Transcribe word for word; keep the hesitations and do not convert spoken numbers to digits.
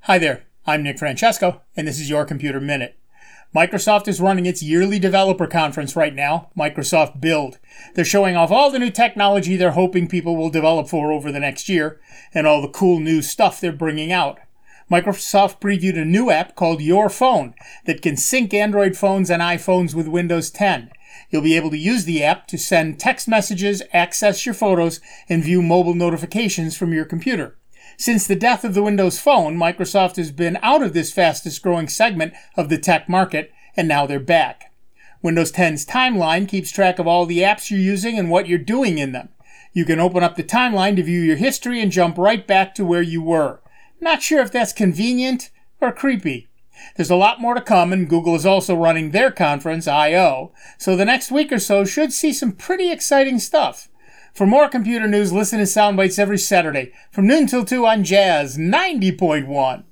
Hi there, I'm Nick Francesco, and this is your Computer Minute. Microsoft is running its yearly developer conference right now, Microsoft Build. They're showing off all the new technology they're hoping people will develop for over the next year, and all the cool new stuff they're bringing out. Microsoft previewed a new app called Your Phone that can sync Android phones and iPhones with Windows ten. You'll be able to use the app to send text messages, access your photos, and view mobile notifications from your computer. Since the death of the Windows Phone, Microsoft has been out of this fastest growing segment of the tech market, and now they're back. Windows ten's timeline keeps track of all the apps you're using and what you're doing in them. You can open up the timeline to view your history and jump right back to where you were. Not sure if that's convenient or creepy. There's a lot more to come, and Google is also running their conference, I O, so the next week or so should see some pretty exciting stuff. For more computer news, listen to Soundbites every Saturday from noon till two on Jazz ninety point one.